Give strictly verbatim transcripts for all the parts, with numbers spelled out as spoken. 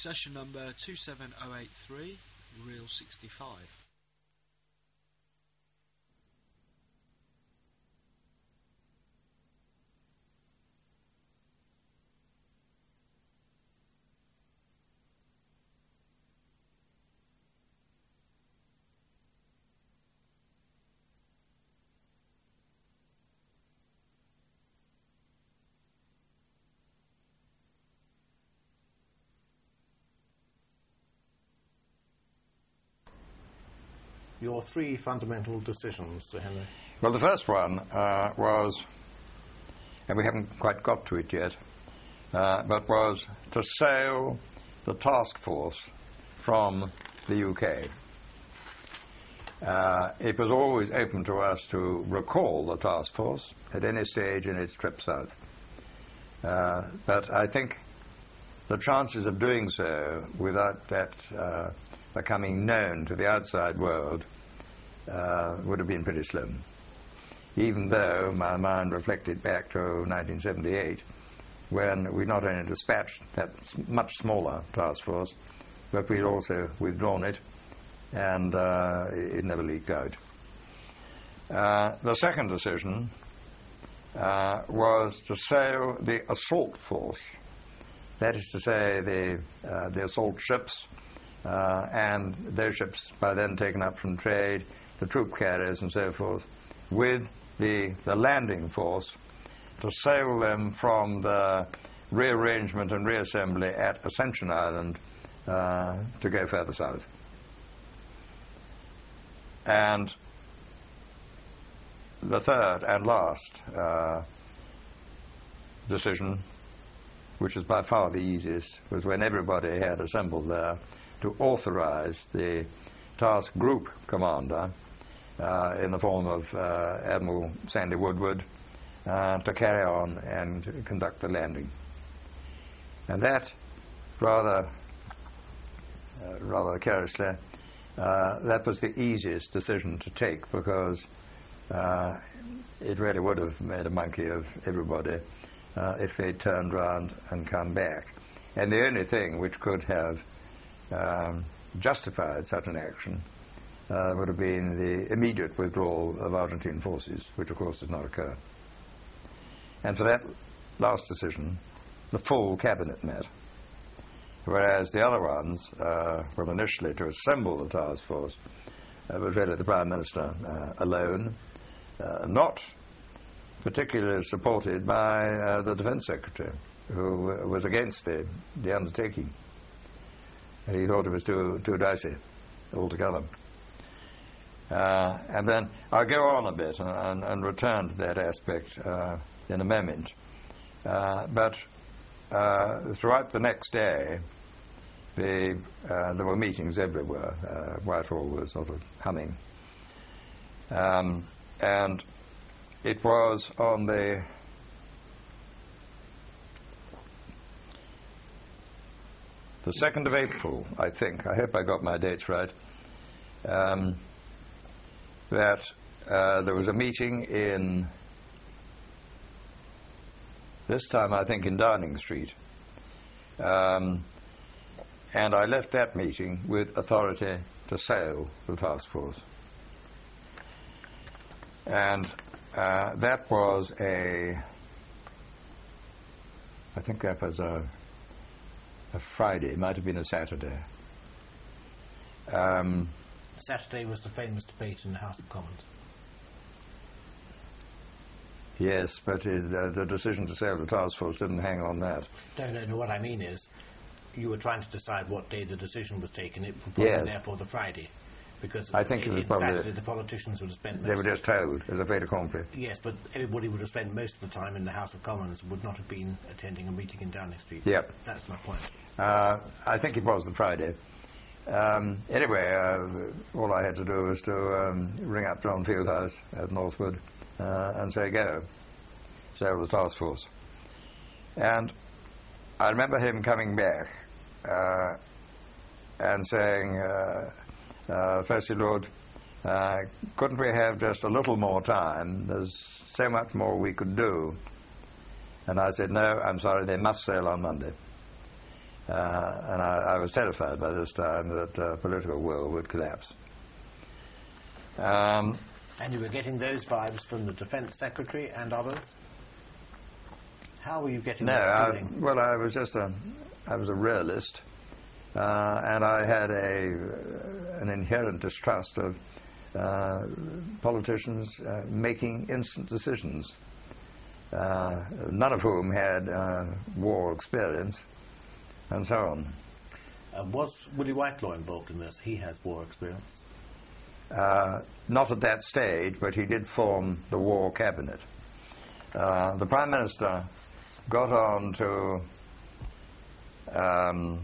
Succession number two seven oh eight three, reel sixty-five. Your three fundamental decisions, Sir Henry. Well, the first one uh, was, and we haven't quite got to it yet, uh, but was to sail the task force from the U K. Uh, it was always open to us to recall the task force at any stage in its trip south. Uh, but I think the chances of doing so without that uh, becoming known to the outside world uh, would have been pretty slim. Even though my mind reflected back to nineteen seventy-eight, when we not only dispatched that much smaller task force, but we'd also withdrawn it, and uh, it never leaked out. Uh, the second decision uh, was to sail the assault force, that is to say the, uh, the assault ships, uh, and those ships by then taken up from trade, the troop carriers and so forth, with the, the landing force, to sail them from the rearrangement and reassembly at Ascension Island uh, to go further south. And the third and last uh, decision, which was by far the easiest, was when everybody had assembled there to authorize the task group commander uh, in the form of uh, Admiral Sandy Woodward uh, to carry on and conduct the landing. And that, rather, uh, rather curiously, uh, that was the easiest decision to take, because uh, it really would have made a monkey of everybody uh, if they turned round and come back. And the only thing which could have um, justified such an action uh, would have been the immediate withdrawal of Argentine forces, which of course did not occur. And for that last decision, the full cabinet met, whereas the other ones, uh, well, initially to assemble the task force, uh, was really the Prime Minister uh, alone, uh, not particularly supported by uh, the Defence Secretary, who uh, was against the, the undertaking. He thought it was too, too dicey altogether. Uh, and then I'll go on a bit and, and, and return to that aspect uh, in a moment. Uh, but uh, throughout the next day, the, uh, there were meetings everywhere. Uh, Whitehall was sort of humming. Um, and it was on the the second of April, I think, I hope I got my dates right, um, that uh, there was a meeting in, this time I think in Downing Street, um, and I left that meeting with authority to sail the task force. And uh, that was a, I think that was a, a Friday, it might have been a Saturday. Um, Saturday was the famous debate in the House of Commons. Yes, but it, uh, the decision to sail the task force didn't hang on that. No, no, no, what I mean is, you were trying to decide what day the decision was taken, it would probably yes. therefore the Friday. Because I think it was probably Saturday the politicians would have spent most they were just told as a fait accompli. Yes, but everybody would have spent most of the time in the House of Commons, would not have been attending a meeting in Downing Street. Yep. That's my point. Uh, I think it was the Friday. Um, anyway, uh, all I had to do was to um, ring up John Fieldhouse at Northwood uh, and say, go, sail the task force. And I remember him coming back uh, and saying, uh, uh, firstly, Lord, uh, couldn't we have just a little more time? There's so much more we could do. And I said, no, I'm sorry, they must sail on Monday. Uh, and I, I was terrified by this time that uh, political will would collapse. Um, and you were getting those vibes from the Defence Secretary and others? How were you getting no, that I, feeling? well, I was just a, I was a realist, uh, and I had a an inherent distrust of uh, politicians uh, making instant decisions, uh, none of whom had uh, war experience, and so on. Uh, was Willie Whitelaw involved in this? He has war experience. Uh, not at that stage, but he did form the war cabinet. Uh, the Prime Minister got on to um,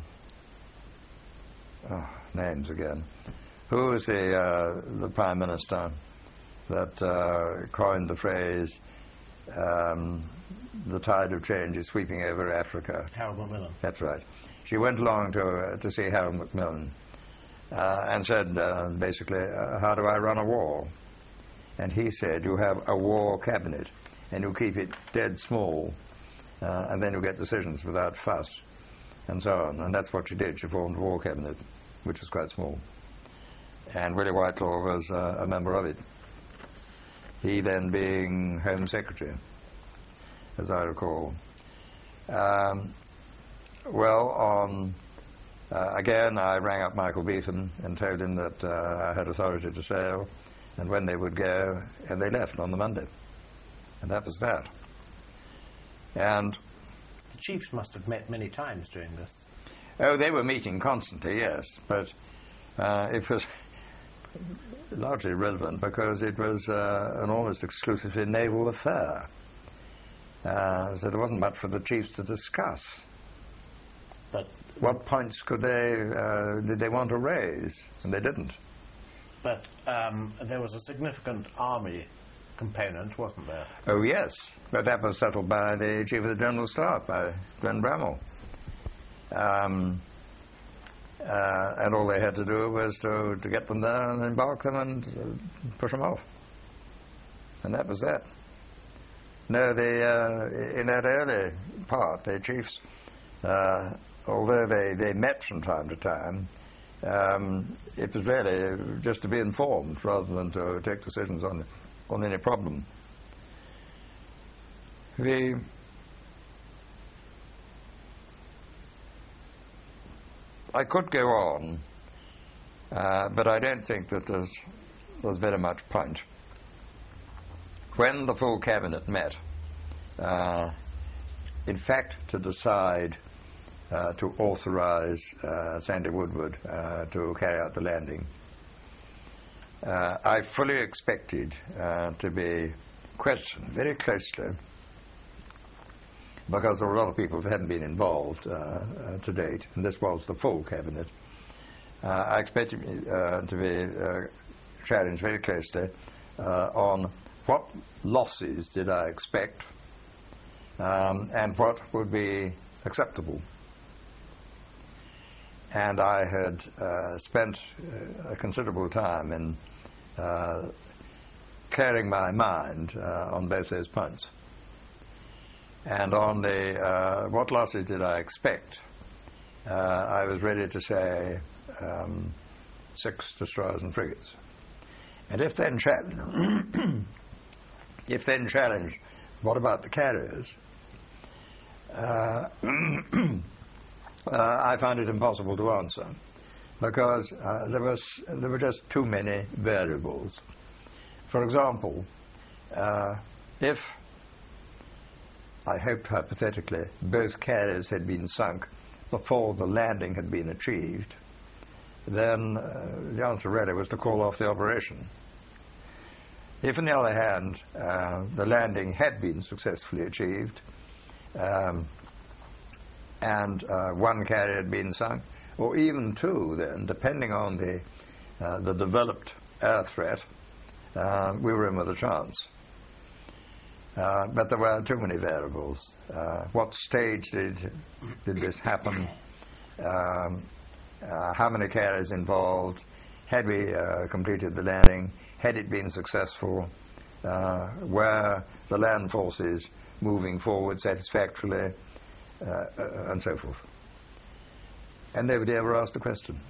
oh, names again. Who was the uh, the Prime Minister that uh, coined the phrase um, "the tide of change is sweeping over Africa"? Harold Macmillan. That's right. She went along to uh, to see Harold Macmillan uh, and said uh, basically, uh, "How do I run a war?" And he said, "You have a war cabinet, and you keep it dead small, uh, and then you get decisions without fuss," and so on. And that's what she did. She formed a war cabinet, which was quite small. And Willie Whitelaw was uh, a member of it. He then being Home Secretary, as I recall. Um, well, on uh, again, I rang up Michael Beetham and told him that uh, I had authority to sail, and when they would go, and they left on the Monday. And that was that. And the chiefs must have met many times during this. Oh, they were meeting constantly, yes, but uh, it was largely irrelevant because it was uh, an almost exclusively naval affair. Uh, so there wasn't much for the chiefs to discuss. But what points could they uh, did they want to raise? And they didn't. But um, there was a significant army component, wasn't there? Oh, yes. But that was settled by the Chief of the General Staff, by Glenn Bramall. Um, uh, and all they had to do was to, to get them there and embark them and uh, push them off. And that was that. No, the, uh, in that early part, the chiefs, uh, although they, they met from time to time, um, it was really just to be informed rather than to take decisions on on any problem. The I could go on, uh, but I don't think that there's there's very much point. When the full cabinet met, uh, in fact, to decide uh, to authorize uh, Sandy Woodward uh, to carry out the landing, Uh, I fully expected uh, to be questioned very closely because there were a lot of people that hadn't been involved uh, uh, to date, and this was the full cabinet. Uh, I expected uh, to be uh, challenged very closely uh, on what losses did I expect um, and what would be acceptable. And I had uh, spent uh, a considerable time in uh, clearing my mind uh, on both those points. And on the uh, what losses did I expect, uh, I was ready to say um, six destroyers and frigates. And if then, cha- if then challenged, what about the carriers? Uh, Uh, I found it impossible to answer because uh, there was there were just too many variables. For example, uh, if I hoped hypothetically both carriers had been sunk before the landing had been achieved, then uh, the answer really was to call off the operation. If, on the other hand, uh, the landing had been successfully achieved, um, and uh, one carrier had been sunk, or even two, then, depending on the uh, the developed air threat, uh, we were in with a chance. Uh, but there were too many variables. Uh, what stage did did this happen? Um, uh, how many carriers involved? Had we uh, completed the landing? Had it been successful? Uh, were the land forces moving forward satisfactorily? Uh, uh, and so forth. and nobody ever asked a question.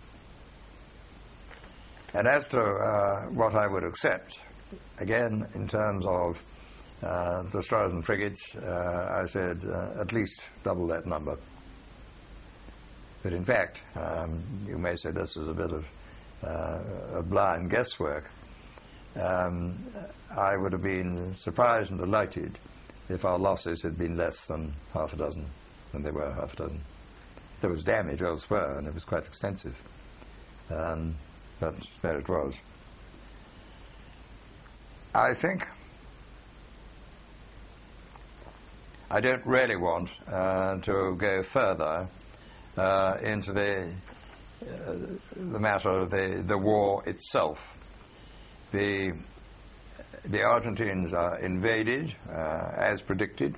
And as to uh, what I would accept, again, in terms of uh, destroyers and frigates, uh, I said uh, at least double that number. But in fact, um, you may say this is a bit of uh, a blind guesswork. Um, I would have been surprised and delighted if our losses had been less than half a dozen, than they were half a dozen. There was damage elsewhere, and it was quite extensive. Um, but there it was. I think I don't really want uh, to go further uh, into the uh, the matter of the, the war itself. The the Argentines are invaded uh, as predicted.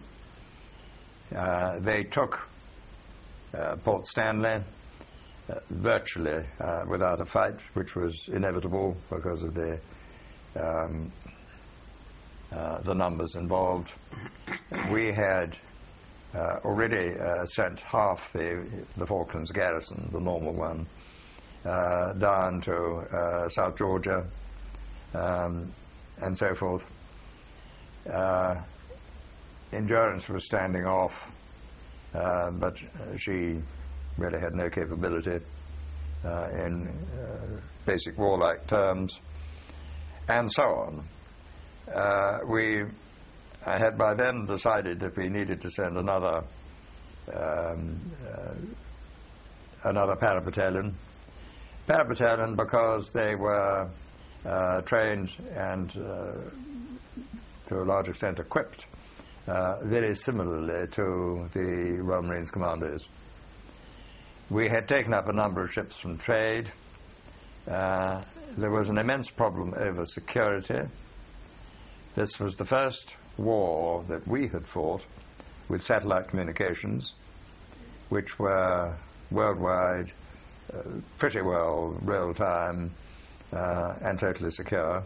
Uh, they took uh, Port Stanley uh, virtually uh, without a fight, which was inevitable because of the um, uh, the numbers involved. We had uh, already uh, sent half the the Falklands garrison, the normal one, uh, down to uh, South Georgia. Um, and so forth. Uh, Endurance was standing off, uh, but uh, she really had no capability uh, in uh, basic warlike terms, and so on. Uh, we I had by then decided that we needed to send another um, uh, another para-battalion. Para-battalion because they were Uh, trained and uh, to a large extent equipped uh, very similarly to the Royal Marines Commandos. We had taken up a number of ships from trade. Uh, there was an immense problem over security. This was the first war that we had fought with satellite communications, which were worldwide, uh, pretty well real-time, Uh, and totally secure.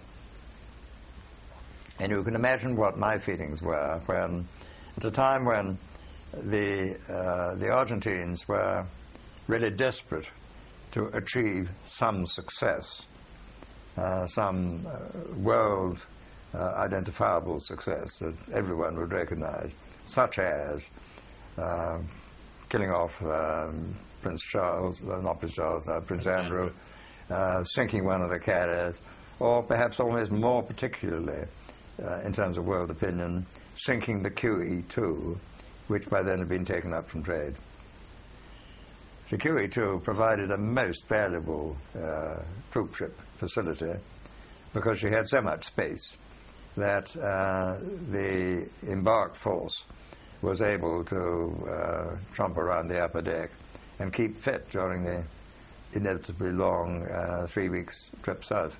And you can imagine what my feelings were when, at a time when the uh, the Argentines were really desperate to achieve some success, uh, some uh, world uh, identifiable success that everyone would recognize, such as uh, killing off um, Prince Charles, uh, not Prince Charles, uh, Prince Andrew, Uh, sinking one of the carriers, or perhaps almost more particularly, uh, in terms of world opinion, sinking the Q E two, which by then had been taken up from trade. The Q E two provided a most valuable uh, troop ship facility because she had so much space that uh, the embarked force was able to uh, tromp around the upper deck and keep fit during the inevitably long uh, three weeks trip south.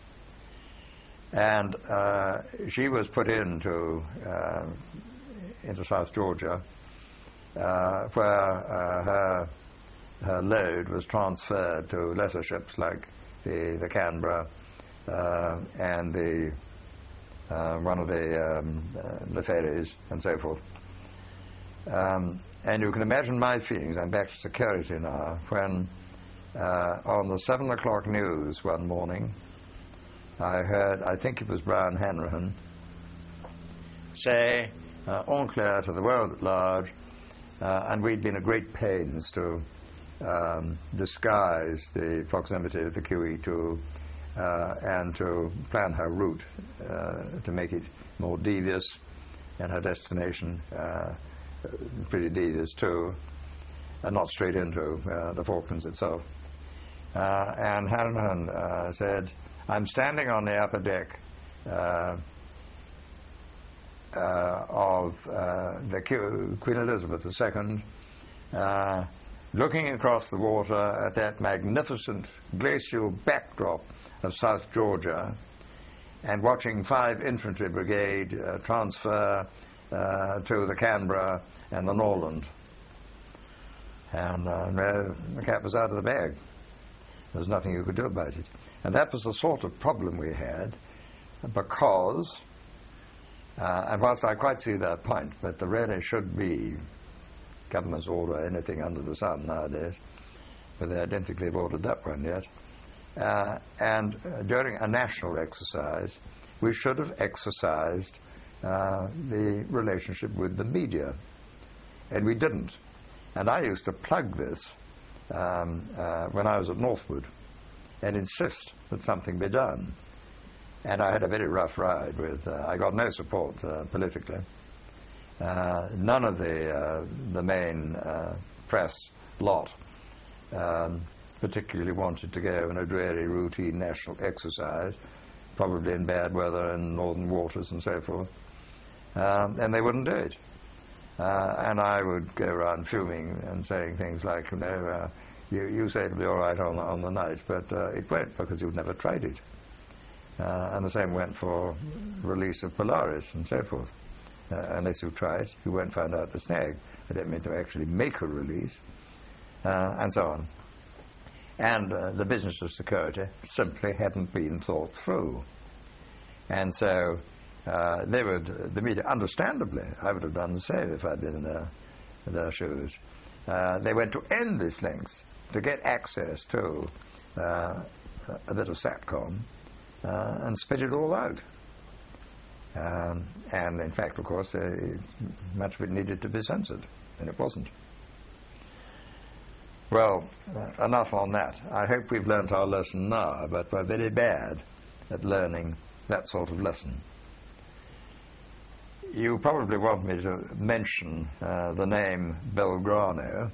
And uh, she was put into uh, into South Georgia, uh, where uh, her her load was transferred to lesser ships like the the Canberra uh, and the uh, one of the um, uh, the ferries and so forth. Um, and you can imagine my feelings. I'm back to security now. When Uh, on the seven o'clock news one morning, I heard, I think it was Brian Hanrahan, say, uh, en clair to the world at large, uh, and we'd been at great pains to um, disguise the proximity of the Q E two uh, and to plan her route uh, to make it more devious, and her destination uh, pretty devious too, and not straight into uh, the Falklands itself. Uh, and Hanrahan uh, said, I'm standing on the upper deck uh, uh, of uh, the Q- Queen Elizabeth the Second, uh, looking across the water at that magnificent glacial backdrop of South Georgia and watching five infantry brigade uh, transfer uh, to the Canberra and the Norland. And uh, the cat was out of the bag. There was nothing you could do about it. And that was the sort of problem we had, because, uh, and whilst I quite see that point, but there really should be, governments order anything under the sun nowadays, but I don't think they've ordered that one yet. Uh, and uh, during a national exercise, we should have exercised uh, the relationship with the media, and we didn't. And I used to plug this um, uh, when I was at Northwood and insist that something be done. And I had a very rough ride with, uh, I got no support uh, politically. Uh, none of the, uh, the main uh, press lot um, particularly wanted to go on a dreary routine national exercise, probably in bad weather in northern waters and so forth. Um, and they wouldn't do it. Uh, and I would go around fuming and saying things like, you know, uh, you, you say it'll be all right on, on the night, but uh, it won't, because you've never tried it. Uh, and the same went for release of Polaris and so forth. Uh, unless you try it, you won't find out the snag. I don't mean to actually make a release, uh, and so on. And uh, the business of security simply hadn't been thought through. And so uh, they would, the media, understandably, I would have done the same if I'd been in their, their shoes. Uh, they went to endless lengths to get access to uh, a bit of SATCOM uh, and spit it all out. Um, and in fact, of course, uh, much of it needed to be censored, and it wasn't. Well, uh, enough on that. I hope we've learnt our lesson now, but we're very bad at learning that sort of lesson. You probably want me to mention uh, the name Belgrano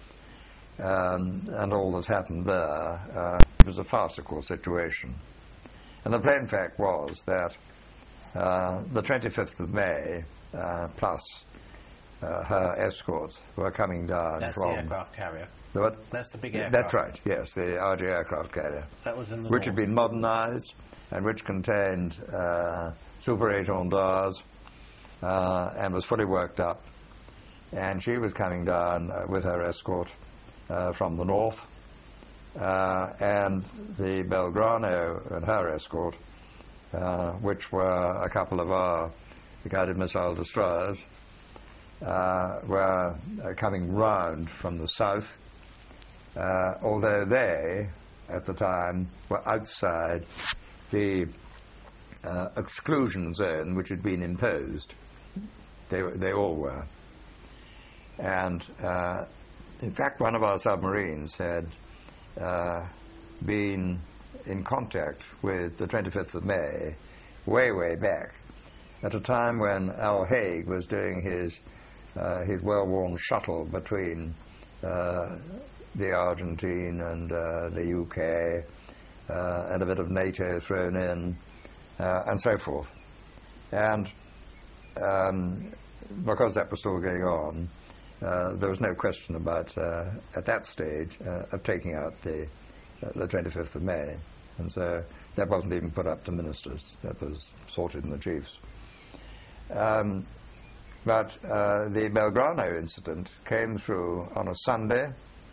um, and all that's happened there. Uh, it was a farcical situation. And the plain fact was that uh, the twenty-fifth of May, uh, plus uh, her escorts, were coming down That's from... the aircraft carrier. The what? That's the big aircraft. That's right, yes, the R J aircraft carrier. That was in the Which north. had been modernized and which contained uh, Super eight Ondas uh, and was fully worked up. And she was coming down uh, with her escort uh, from the north. Uh, and the Belgrano and her escort, uh, which were a couple of our guided missile destroyers, uh, were uh, coming round from the south, uh, although they, at the time, were outside the uh, exclusion zone which had been imposed. They, they all were. And, uh, in fact, one of our submarines had uh, been in contact with the twenty-fifth of May way, way back, at a time when Al Haig was doing his, uh, his well-worn shuttle between uh, the Argentine and uh, the U K, uh, and a bit of NATO thrown in, uh, and so forth. And um, because that was still going on, uh, there was no question about, uh, at that stage, uh, of taking out the, uh, the twenty-fifth of May. And so that wasn't even put up to ministers. That was sorted in the chiefs. Um, but uh, the Belgrano incident came through on a Sunday,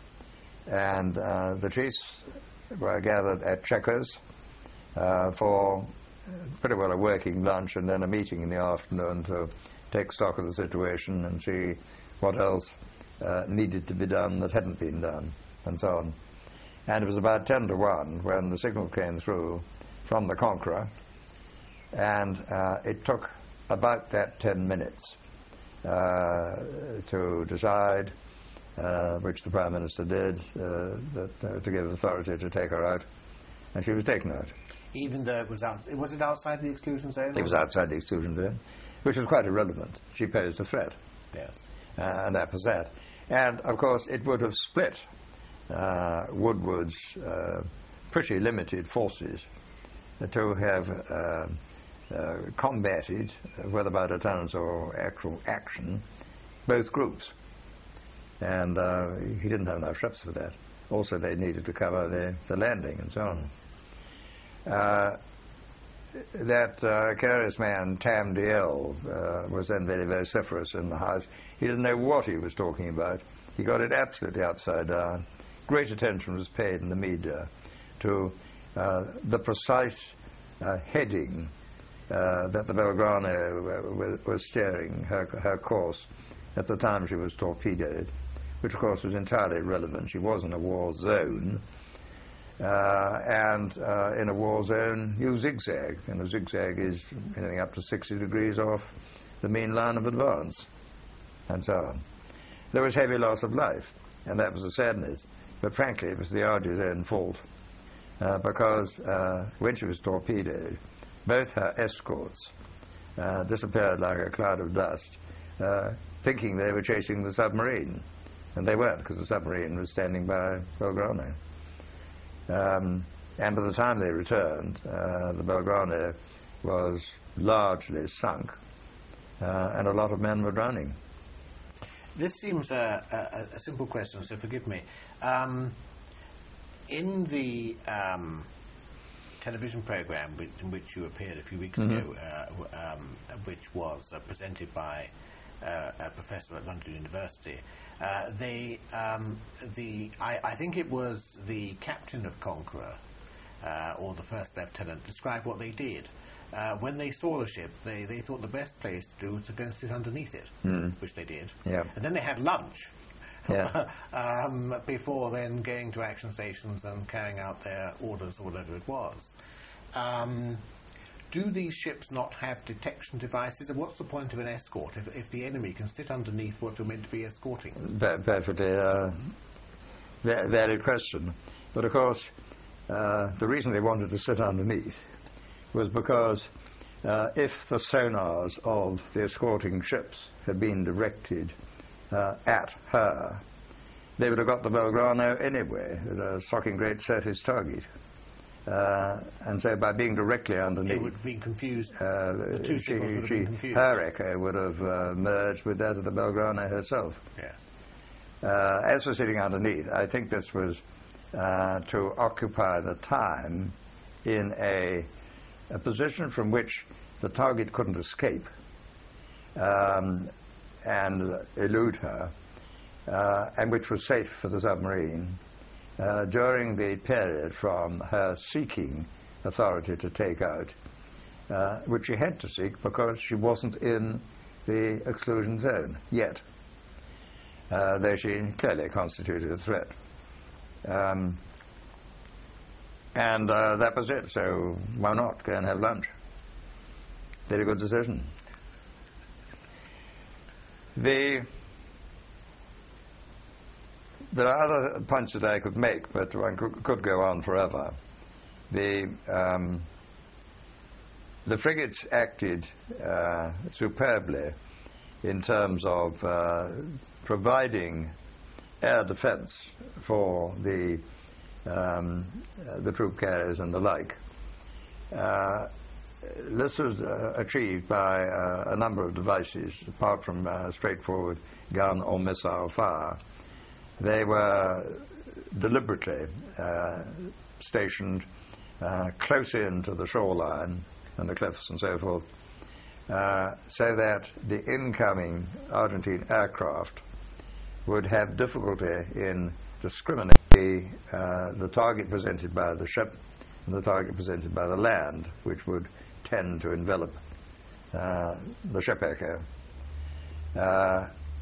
and uh, the chiefs were gathered at Chequers uh, for pretty well a working lunch and then a meeting in the afternoon to take stock of the situation and see what else uh, needed to be done that hadn't been done, and so on. And it was about ten to one when the signal came through from the Conqueror, and uh, it took about that ten minutes uh, to decide, uh, which the Prime Minister did, uh, that, uh, to give authority to take her out, and she was taken out. Even though it was out, was it outside the exclusion zone? It was outside the exclusion zone, which was quite irrelevant. She posed a threat. Yes. Uh, and that was that. And, of course, it would have split uh, Woodward's uh, pretty limited forces to have uh, uh, combated, whether by deterrence or actual action, both groups. And uh, he didn't have enough ships for that. Also, they needed to cover the, the landing and so on. Uh, that uh, curious man, Tam Diel, uh, was then very vociferous in the House. He didn't know what he was talking about. He got it absolutely upside down. Great attention was paid in the media to uh, the precise uh, heading uh, that the Belgrano uh, was steering her, her course at the time she was torpedoed, which of course was entirely irrelevant. She was in a war zone, uh, and uh, in a war zone you zigzag, and a zigzag is anything up to sixty degrees off the main line of advance, and so on. There was heavy loss of life, and that was a sadness, but frankly it was the Argy's own fault, uh, because uh, when she was torpedoed, both her escorts uh, disappeared like a cloud of dust, uh, thinking they were chasing the submarine, and they weren't, because the submarine was standing by Belgrano. Um, and by the time they returned, uh, the Belgrano was largely sunk, uh, and a lot of men were drowning. This seems a, a, a simple question, so forgive me. Um, in the um, television program which, in which you appeared a few weeks mm-hmm. ago, uh, w- um, which was uh, presented by uh, a professor at London University, uh, they, um, the I, I think it was the captain of Conqueror, uh, or the first lieutenant, described what they did. Uh, when they saw the ship, they, they thought the best place to do was to go and sit underneath it, mm. which they did. Yeah. And then they had lunch. Yeah. um, before then going to action stations and carrying out their orders or whatever it was. Um, do these ships not have detection devices? And what's the point of an escort if, if the enemy can sit underneath what you're meant to be escorting? Pe- perfectly uh, va- valid question. But of course, uh, the reason they wanted to sit underneath was because uh, if the sonars of the escorting ships had been directed uh, at her, they would have got the Belgrano anyway as a shocking great surface target. Uh, and so by being directly underneath, it would have been confused. Uh, the two she, signals would have she, been confused. her echo would have uh, merged with that of the Belgrano herself. Yes. Uh, as for sitting underneath, I think this was uh, to occupy the time in a, a position from which the target couldn't escape um, and elude her, uh, and which was safe for the submarine uh, during the period from her seeking authority to take out, uh, which she had to seek because she wasn't in the exclusion zone yet. Uh, though she clearly constituted a threat. Um, and uh, that was it, so why not go and have lunch? Very good decision. The, there are other points that I could make, but one could, could go on forever. The, um, the frigates acted uh, superbly in terms of uh, providing air defense for the um, uh, the troop carriers and the like. Uh, this was uh, achieved by uh, a number of devices, apart from uh, straightforward gun or missile fire. They were deliberately uh, stationed uh, close in to the shoreline and the cliffs and so forth, uh, so that the incoming Argentine aircraft would have difficulty in discriminating the, uh, the target presented by the ship and the target presented by the land, which would tend to envelop uh, the ship echo. Uh,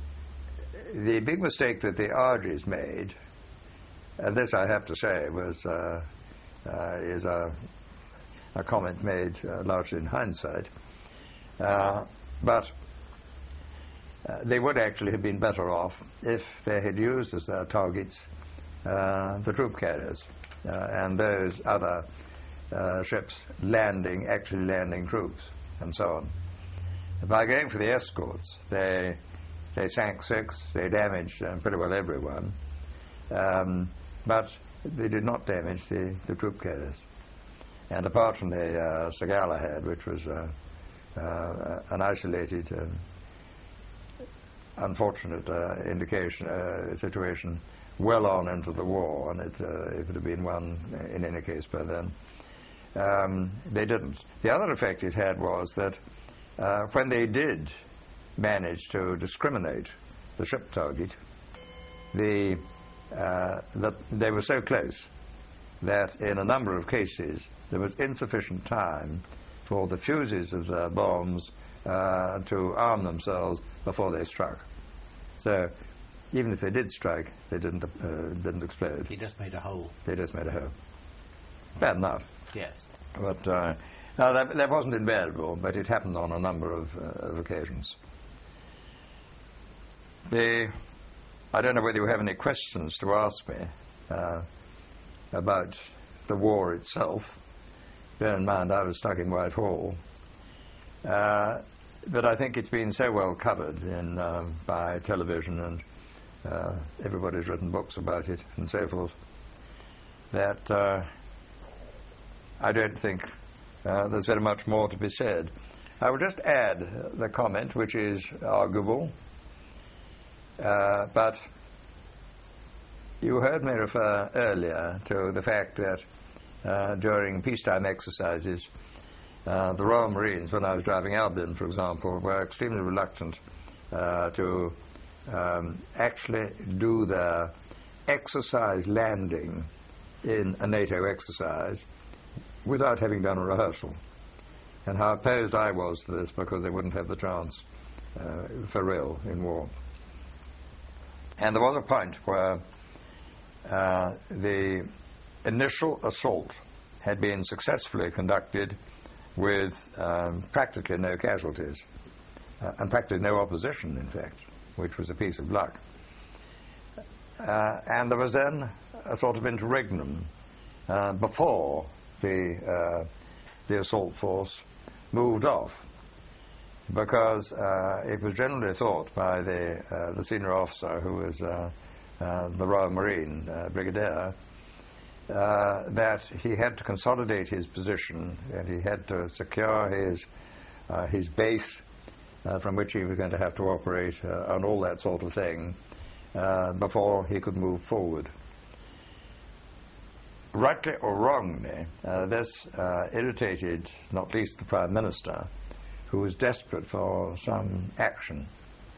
the big mistake that the Argy's made, and this I have to say was uh, uh, is a, a comment made uh, largely in hindsight, uh, but Uh, they would actually have been better off if they had used as their targets uh, the troop carriers uh, and those other uh, ships landing, actually landing troops, and so on. By going for the escorts, they they sank six, they damaged uh, pretty well everyone, um, but they did not damage the, the troop carriers. And apart from the uh, Sir Galahad, which was uh, uh, an isolated um, unfortunate uh, indication, uh, situation well on into the war, and it, uh, it would have been one in any case by then. Um, they didn't. The other effect it had was that uh, when they did manage to discriminate the ship target, the, uh, that they were so close that in a number of cases there was insufficient time for the fuses of the bombs uh, to arm themselves before they struck. So even if they did strike, they didn't uh, didn't explode. He just made a hole. They just made a hole. Bad enough. Yes. But uh, no, that, that wasn't invariable, but it happened on a number of, uh, of occasions. The, I don't know whether you have any questions to ask me uh, about the war itself. Bear in mind, I was stuck in Whitehall. Uh, but I think it's been so well covered in, uh, by television, and uh, everybody's written books about it and so forth, that uh, I don't think uh, there's very much more to be said. I will just add the comment, which is arguable, uh, but you heard me refer earlier to the fact that uh, during peacetime exercises, uh, the Royal Marines, when I was driving Albion, for example, were extremely reluctant uh, to um, actually do their exercise landing in a NATO exercise without having done a rehearsal. And how opposed I was to this, because they wouldn't have the chance uh, for real in war. And there was a point where uh, the initial assault had been successfully conducted with um, practically no casualties, uh, and practically no opposition, in fact, which was a piece of luck. Uh, and there was then a sort of interregnum uh, before the, uh, the assault force moved off, because uh, it was generally thought by the, uh, the senior officer, who was uh, uh, the Royal Marine uh, Brigadier, uh, that he had to consolidate his position, and he had to secure his, uh, his base uh, from which he was going to have to operate, uh, and all that sort of thing, uh, before he could move forward. Rightly or wrongly, uh, this uh, irritated not least the Prime Minister, who was desperate for some action.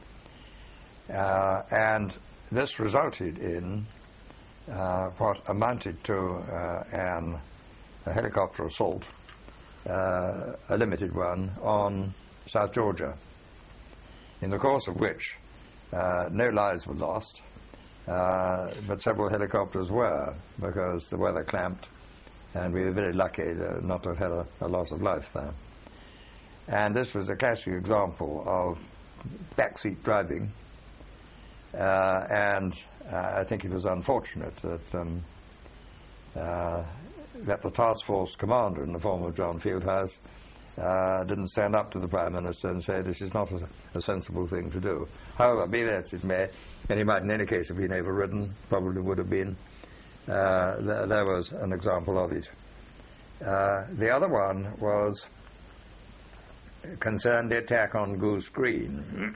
Uh, and this resulted in uh, what amounted to uh, an, a helicopter assault, uh, a limited one, on South Georgia, in the course of which uh, no lives were lost, uh, but several helicopters were, because the weather clamped, and we were very lucky uh, not to have had a, a loss of life there. And this was a classic example of backseat driving, uh, and uh, I think it was unfortunate that um, uh, that the task force commander, in the form of John Fieldhouse, uh, didn't stand up to the Prime Minister and say this is not a, a sensible thing to do. However, be that as it may, and he might in any case have been overridden, probably would have been, uh, th there was an example of it. Uh, the other one was concerned the attack on Goose Green.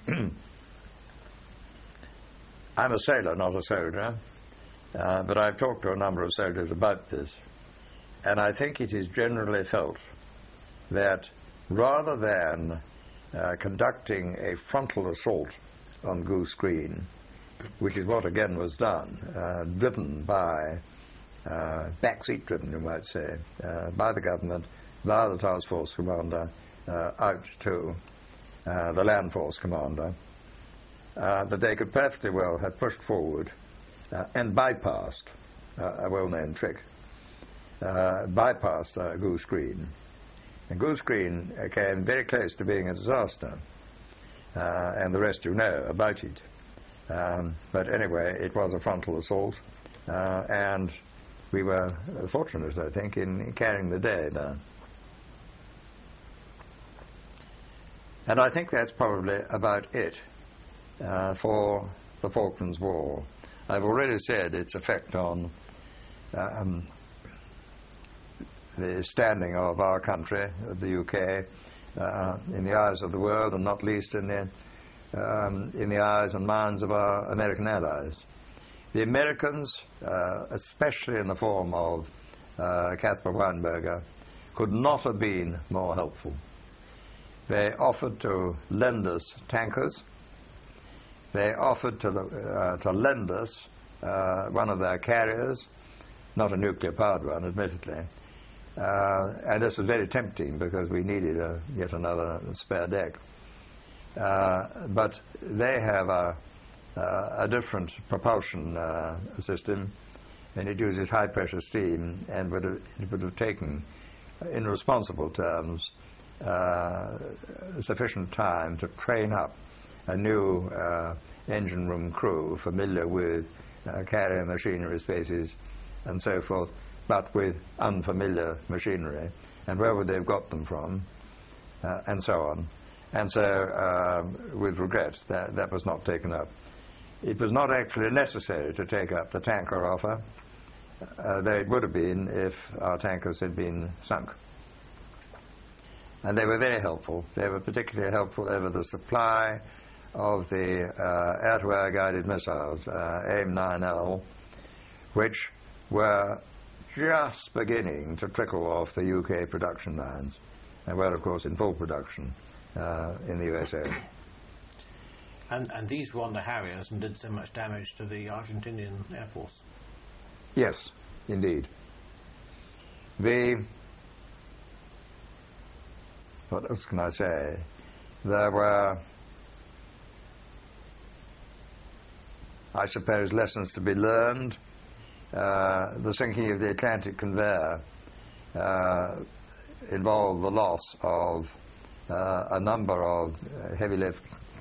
I'm a sailor, not a soldier, uh, but I've talked to a number of soldiers about this, and I think it is generally felt that rather than uh, conducting a frontal assault on Goose Green, which is what again was done, uh, driven by, uh, backseat driven, you might say, uh, by the government, by the task force commander, uh, out to uh, the land force commander, uh, that they could perfectly well have pushed forward uh, and bypassed, uh, a well-known trick, uh, bypassed uh, Goose Green. And Goose Green uh, came very close to being a disaster, uh, and the rest you know about it. Um, but anyway, it was a frontal assault, uh, and we were fortunate, I think, in carrying the day there. And I think that's probably about it uh, for the Falklands War. I've already said its effect on um, the standing of our country, the U K, uh, in the eyes of the world, and not least in the, um, in the eyes and minds of our American allies. The Americans, uh, especially in the form of uh, Caspar Weinberger, could not have been more helpful. They offered to lend us tankers. They offered to, uh, to lend us uh, one of their carriers, not a nuclear-powered one, admittedly. Uh, and this was very tempting because we needed a, yet another spare deck. Uh, but they have a, uh, a different propulsion uh, system, and it uses high-pressure steam, and would have, it would have taken, in responsible terms, uh, sufficient time to train up a new uh, engine room crew familiar with uh, carrier machinery spaces and so forth, but with unfamiliar machinery, and where would they have got them from, uh, and so on. And so, uh, with regret, that, that was not taken up. It was not actually necessary to take up the tanker offer, uh, though it would have been if our tankers had been sunk. And they were very helpful. They were particularly helpful over the supply of the uh, air-to-air guided missiles, uh, AIM nine L, which were just beginning to trickle off the U K production lines, and were, of course, in full production uh, in the U S A. And, and these were on the Harriers and did so much damage to the Argentinian Air Force. Yes, indeed. The... What else can I say? There were, I suppose, lessons to be learned. Uh, the sinking of the Atlantic Conveyor uh, involved the loss of uh, a number of uh, heavy lift